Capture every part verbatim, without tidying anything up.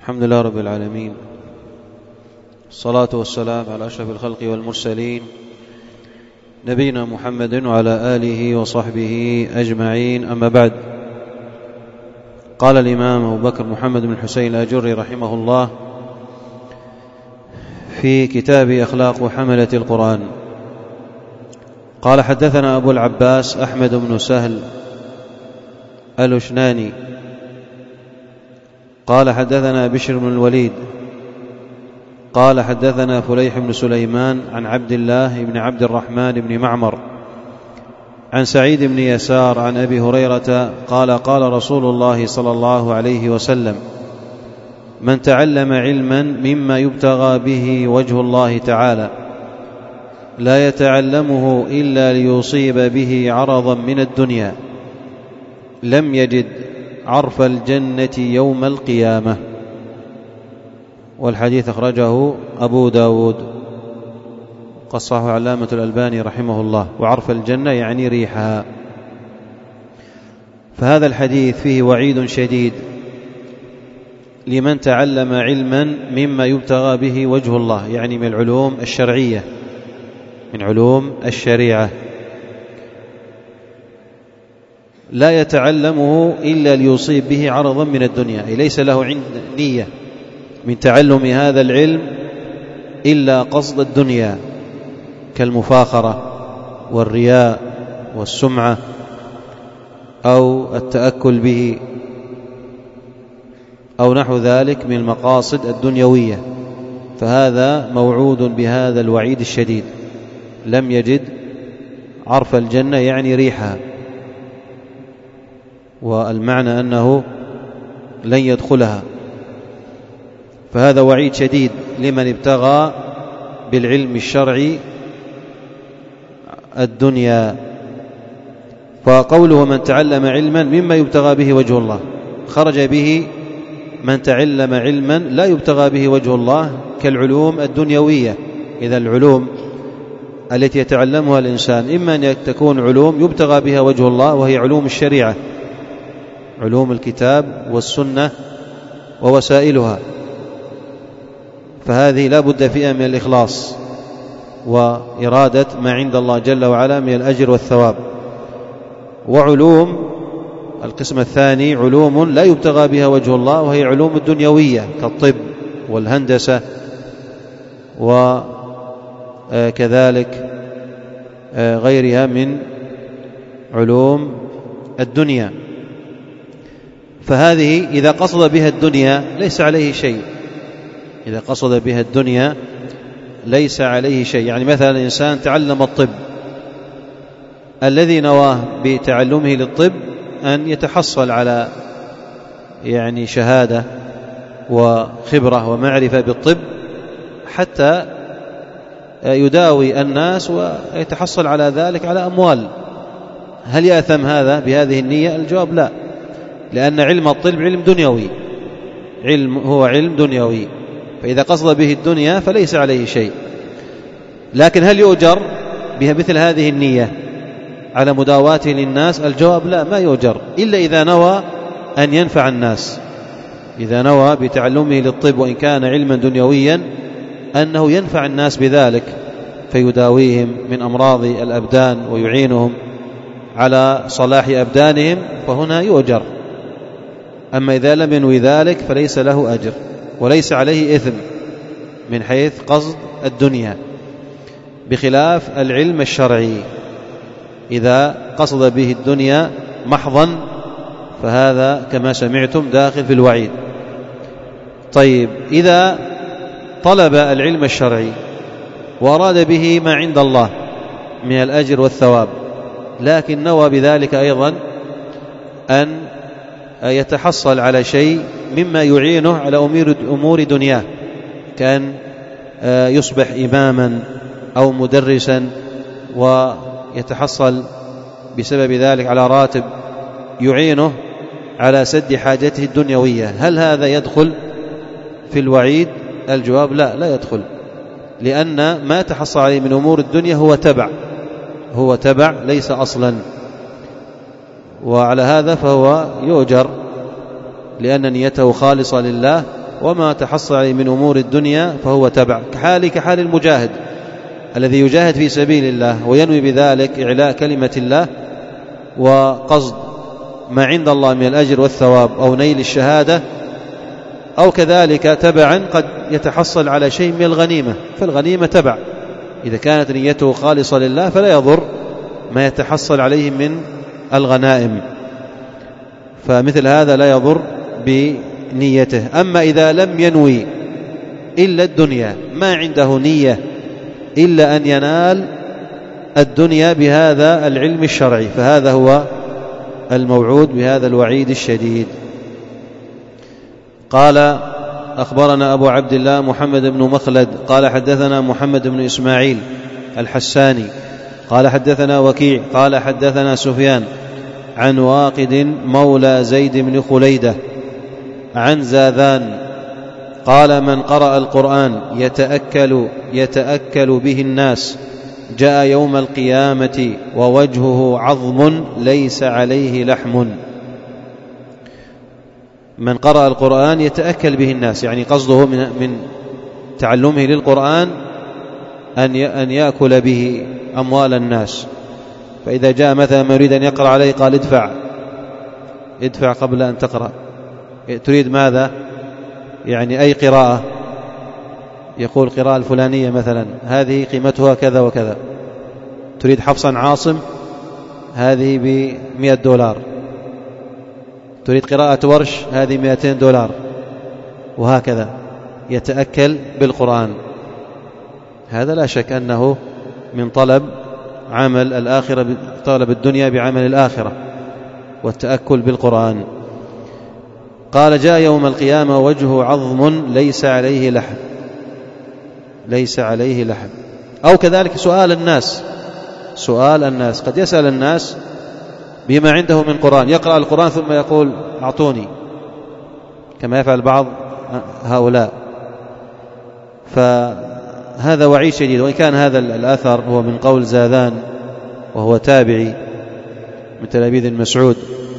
الحمد لله رب العالمين، الصلاة والسلام على أشرف الخلق والمرسلين نبينا محمد وعلى آله وصحبه أجمعين. أما بعد، قال الإمام أبو بكر محمد بن الحسين الأجري رحمه الله في كتاب أخلاق حملة القرآن، قال: حدثنا أبو العباس أحمد بن سهل الأشناني قال: حدثنا بشر بن الوليد قال: حدثنا فليح بن سليمان عن عبد الله بن عبد الرحمن بن معمر عن سعيد بن يسار عن أبي هريرة قال: قال رسول الله صلى الله عليه وسلم: من تعلم علما مما يبتغى به وجه الله تعالى لا يتعلمه إلا ليصيب به عرضا من الدنيا لم يجد عرف الجنة يوم القيامة. والحديث أخرجه أبو داود، قصه علامة الألباني رحمه الله. وعرف الجنة يعني ريحها. فهذا الحديث فيه وعيد شديد لمن تعلم علما مما يبتغى به وجه الله، يعني من العلوم الشرعية، من علوم الشريعة، لا يتعلمه إلا ليصيب به عرضا من الدنيا، أي ليس له عند نية من تعلم هذا العلم إلا قصد الدنيا كالمفاخرة والرياء والسمعة أو التأكل به أو نحو ذلك من المقاصد الدنيوية، فهذا موعود بهذا الوعيد الشديد: لم يجد عرف الجنة يعني ريحها، والمعنى أنه لن يدخلها. فهذا وعيد شديد لمن ابتغى بالعلم الشرعي الدنيا. فقوله من تعلم علما مما يبتغى به وجه الله، خرج به من تعلم علما لا يبتغى به وجه الله كالعلوم الدنيوية. إذا العلوم التي يتعلمها الإنسان إما أن تكون علوم يبتغى بها وجه الله وهي علوم الشريعة، علوم الكتاب والسنة ووسائلها، فهذه لا بد فيها من الإخلاص وإرادة ما عند الله جل وعلا من الأجر والثواب. وعلوم القسم الثاني علوم لا يبتغى بها وجه الله وهي علوم الدنيوية كالطب والهندسة وكذلك غيرها من علوم الدنيا. فهذه إذا قصد بها الدنيا ليس عليه شيء، إذا قصد بها الدنيا ليس عليه شيء. يعني مثلا إنسان تعلم الطب، الذي نواه بتعلمه للطب أن يتحصل على يعني شهادة وخبرة ومعرفة بالطب حتى يداوي الناس ويتحصل على ذلك على أموال. هل يأثم هذا بهذه النية؟ الجواب لا، لأن علم الطب علم دنيوي، علم هو علم دنيوي، فإذا قصد به الدنيا فليس عليه شيء. لكن هل يؤجر بها مثل هذه النية على مداواته للناس؟ الجواب لا، ما يؤجر إلا إذا نوى أن ينفع الناس، إذا نوى بتعلمه للطب وإن كان علما دنيويا أنه ينفع الناس بذلك فيداويهم من أمراض الأبدان ويعينهم على صلاح أبدانهم، فهنا يؤجر. أما إذا لم ينوي ذلك فليس له أجر وليس عليه إثم من حيث قصد الدنيا، بخلاف العلم الشرعي إذا قصد به الدنيا محضا فهذا كما سمعتم داخل في الوعيد. طيب، إذا طلب العلم الشرعي وأراد به ما عند الله من الأجر والثواب، لكن نوى بذلك أيضا أن يتحصل على شيء مما يعينه على أمور دنياه، كان يصبح إماما أو مدرسا ويتحصل بسبب ذلك على راتب يعينه على سد حاجته الدنيوية، هل هذا يدخل في الوعيد؟ الجواب لا، لا يدخل، لأن ما تحصل عليه من أمور الدنيا هو تبع، هو تبع ليس أصلا. وعلى هذا فهو يؤجر لأن نيته خالصة لله، وما تحصل عليه من أمور الدنيا فهو تبع، كحال كحال المجاهد الذي يجاهد في سبيل الله وينوي بذلك إعلاء كلمة الله وقصد ما عند الله من الأجر والثواب أو نيل الشهادة، أو كذلك تبعا قد يتحصل على شيء من الغنيمة، فالغنيمة تبع، إذا كانت نيته خالصة لله فلا يضر ما يتحصل عليه من الغنائم، فمثل هذا لا يضر بنيته. أما إذا لم ينوي إلا الدنيا، ما عنده نية إلا أن ينال الدنيا بهذا العلم الشرعي، فهذا هو الموعود بهذا الوعيد الشديد. قال أخبرنا أبو عبد الله محمد بن مخلد قال حدثنا محمد بن إسماعيل الحساني قال حدثنا وكيع قال حدثنا سفيان عن واقد مولى زيد بن خليدة عن زاذان قال من قرأ القرآن يتأكل, يتأكل به الناس جاء يوم القيامة ووجهه عظم ليس عليه لحم. من قرأ القرآن يتأكل به الناس، يعني قصده من, من تعلمه للقرآن أن يأكل به أموال الناس، فإذا جاء مثلا من يريد أن يقرأ عليه قال ادفع ادفع قبل أن تقرأ، تريد ماذا؟ يعني أي قراءة، يقول قراءة الفلانية مثلا هذه قيمتها كذا وكذا، تريد حفصا عاصم هذه بمئة دولار، تريد قراءة ورش هذه مئتين دولار، وهكذا يتأكل بالقرآن. هذا لا شك أنه من طلب عمل الآخرة، طلب الدنيا بعمل الآخرة والتأكل بالقرآن. قال جاء يوم القيامة وجهه عظم ليس عليه لحم، ليس عليه لحم. أو كذلك سؤال الناس، سؤال الناس قد يسأل الناس بما عنده من قرآن، يقرأ القرآن ثم يقول أعطوني، كما يفعل بعض هؤلاء، فهذا وعيد شديد. وإن كان هذا الأثر هو من قول زاذان وهو تابعي من تلاميذ مسعود،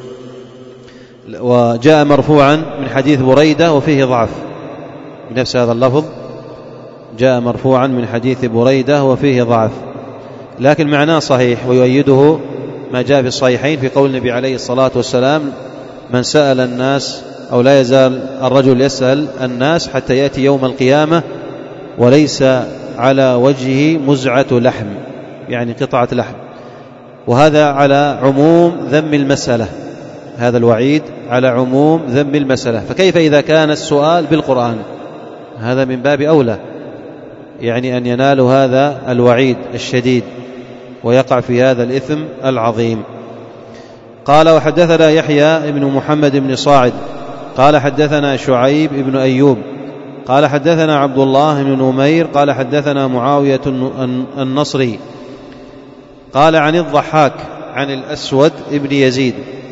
وجاء مرفوعا من حديث بريدة وفيه ضعف بنفس هذا اللفظ، جاء مرفوعا من حديث بريدة وفيه ضعف، لكن معناه صحيح، ويؤيده ما جاء في الصحيحين في قول النبي عليه الصلاة والسلام من سأل الناس أو لا يزال الرجل يسأل الناس حتى يأتي يوم القيامة وليس على وجهه مزعة لحم، يعني قطعة لحم، وهذا على عموم ذم المسألة، هذا الوعيد على عموم ذم المسألة، فكيف إذا كان السؤال بالقرآن؟ هذا من باب أولى، يعني أن ينال هذا الوعيد الشديد ويقع في هذا الإثم العظيم. قال وحدثنا يحيى بن محمد بن صاعد قال حدثنا شعيب بن أيوب قال حدثنا عبد الله بن نمير قال حدثنا معاوية النصري قال عن الضحاك عن الأسود بن يزيد،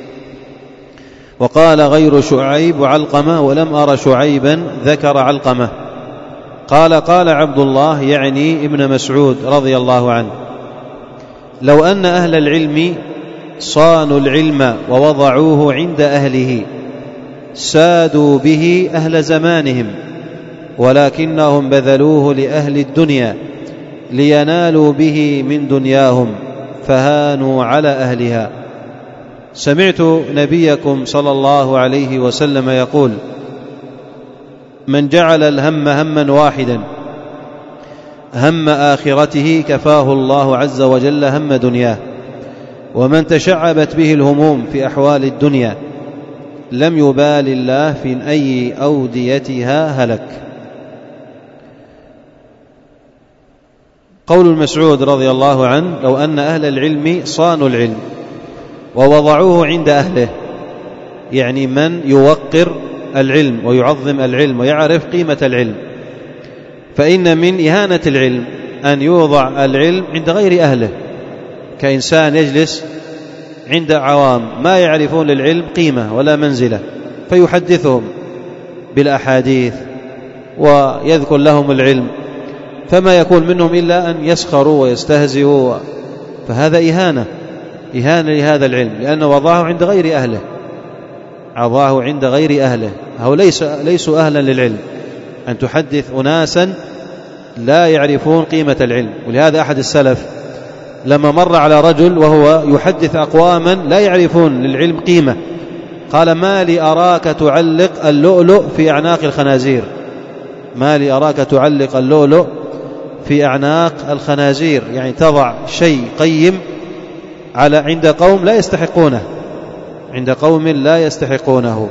وقال غير شعيب وعلقمة ولم أر شعيبا ذكر علقمة. قال قال عبد الله يعني ابن مسعود رضي الله عنه لو أن أهل العلم صانوا العلم ووضعوه عند أهله سادوا به أهل زمانهم، ولكنهم بذلوه لأهل الدنيا لينالوا به من دنياهم فهانوا على أهلها. سمعت نبيكم صلى الله عليه وسلم يقول من جعل الهم هما واحدا هم آخرته كفاه الله عز وجل هم دنياه، ومن تشعبت به الهموم في أحوال الدنيا لم يبال الله في أي أوديتها هلك. قول المسعود رضي الله عنه لو أن أهل العلم صانوا العلم ووضعوه عند أهله، يعني من يوقر العلم ويعظم العلم ويعرف قيمة العلم، فإن من إهانة العلم أن يوضع العلم عند غير أهله، كإنسان يجلس عند عوام ما يعرفون للعلم قيمة ولا منزلة فيحدثهم بالأحاديث ويذكر لهم العلم، فما يكون منهم إلا أن يسخروا ويستهزئوا، فهذا إهانة إهانة لهذا العلم، لأنه وضعه عند غير أهله، وضعه عند غير أهله، هؤلاء ليسوا أهلا للعلم، أن تحدث أناسا لا يعرفون قيمة العلم. ولهذا أحد السلف لما مر على رجل وهو يحدث أقواما لا يعرفون للعلم قيمة قال: ما لي أراك تعلق اللؤلؤ في أعناق الخنازير، ما لي أراك تعلق اللؤلؤ في أعناق الخنازير، يعني تضع شيء قيم على عند قوم لا يستحقونه، عند قوم لا يستحقونه.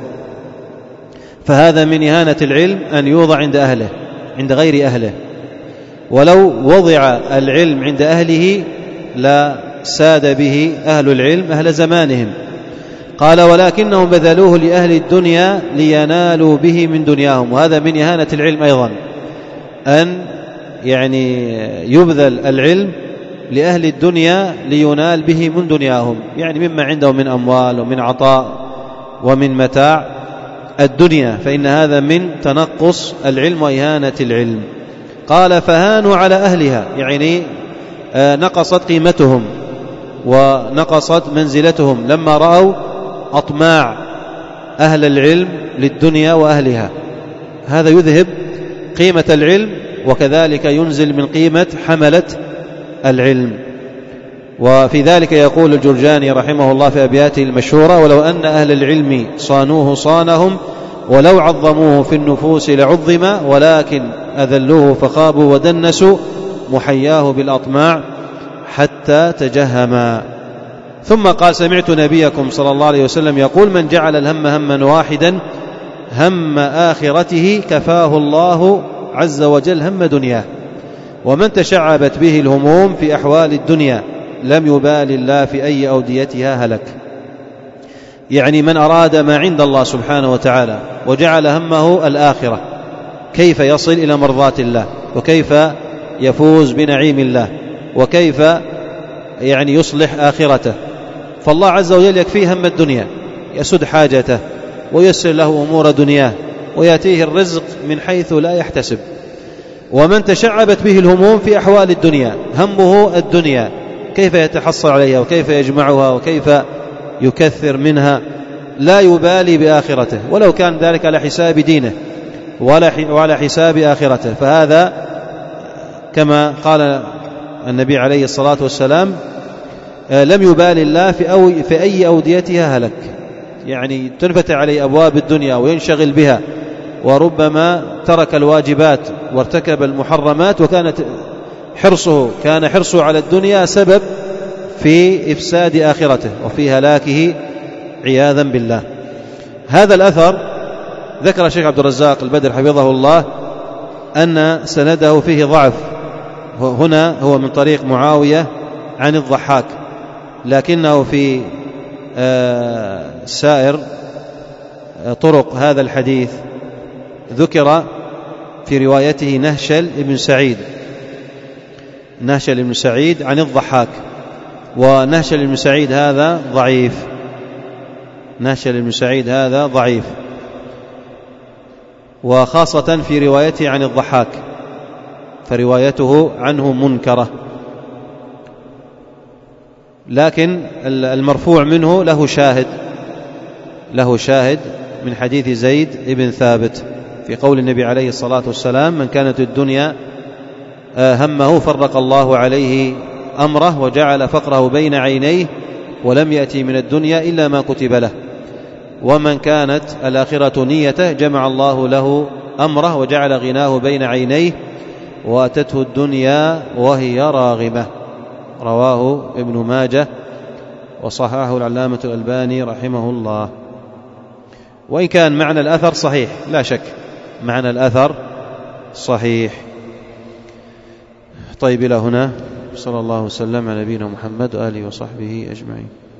فهذا من إهانة العلم أن يوضع عند أهله، عند غير أهله. ولو وضع العلم عند أهله لا ساد به أهل العلم أهل زمانهم. قال: ولكنهم بذلوه لأهل الدنيا لينالوا به من دنياهم. وهذا من إهانة العلم أيضا، أن يعني يبذل العلم لأهل الدنيا لينال به من دنياهم، يعني مما عنده من أموال ومن عطاء ومن متاع الدنيا، فإن هذا من تنقص العلم وإهانة العلم. قال: فهانوا على أهلها، يعني نقصت قيمتهم ونقصت منزلتهم لما رأوا أطماع أهل العلم للدنيا وأهلها. هذا يذهب قيمة العلم، وكذلك ينزل من قيمة حملة العلم. وفي ذلك يقول الجرجاني رحمه الله في أبياته المشهورة: ولو أن أهل العلم صانوه صانهم، ولو عظموه في النفوس لعظم، ولكن أذلوه فخابوا ودنسوا، محياه بالأطماع حتى تجهما. ثم قال: سمعت نبيكم صلى الله عليه وسلم يقول: من جعل الهم هما واحدا هم آخرته كفاه الله عز وجل هم دنياه، ومن تشعبت به الهموم في أحوال الدنيا لم يبال الله في أي أوديتها هلك. يعني من أراد ما عند الله سبحانه وتعالى وجعل همه الآخرة، كيف يصل إلى مرضاة الله، وكيف يفوز بنعيم الله، وكيف يعني يصلح آخرته، فالله عز وجل يكفيه هم الدنيا، يسد حاجته ويسر له أمور دنياه، ويأتيه الرزق من حيث لا يحتسب. ومن تشعبت به الهموم في أحوال الدنيا، همه الدنيا، كيف يتحصل عليها وكيف يجمعها وكيف يكثر منها، لا يبالي بآخرته، ولو كان ذلك على حساب دينه وعلى حساب آخرته. فهذا كما قال النبي عليه الصلاة والسلام: لم يبال الله في, أو في أي أوديتها هلك. يعني تنفتح عليه أبواب الدنيا وينشغل بها، وربما ترك الواجبات وارتكب المحرمات، وكانت حرصه كان حرصه على الدنيا سبب في إفساد آخرته وفي هلاكه عياذا بالله. هذا الأثر ذكر الشيخ عبد الرزاق البدر حفظه الله أن سنده فيه ضعف، هنا هو من طريق معاوية عن الضحاك، لكنه في سائر طرق هذا الحديث ذكر في روايته نهشل ابن سعيد، نهشل ابن سعيد عن الضحاك، ونهشل ابن سعيد هذا ضعيف، نهشل ابن سعيد هذا ضعيف، وخاصة في روايته عن الضحاك، فروايته عنه منكرة. لكن المرفوع منه له شاهد، له شاهد من حديث زيد ابن ثابت في قول النبي عليه الصلاة والسلام: من كانت الدنيا همه فرق الله عليه أمره وجعل فقره بين عينيه ولم يأتي من الدنيا إلا ما كتب له، ومن كانت الآخرة نيته جمع الله له أمره وجعل غناه بين عينيه وأتته الدنيا وهي راغمة. رواه ابن ماجه وصححه العلامة الألباني رحمه الله. وإن كان معنى الأثر صحيح، لا شك معنى الأثر صحيح. طيب، إلى هنا، صلى الله وسلم على نبينا محمد وآله وصحبه أجمعين.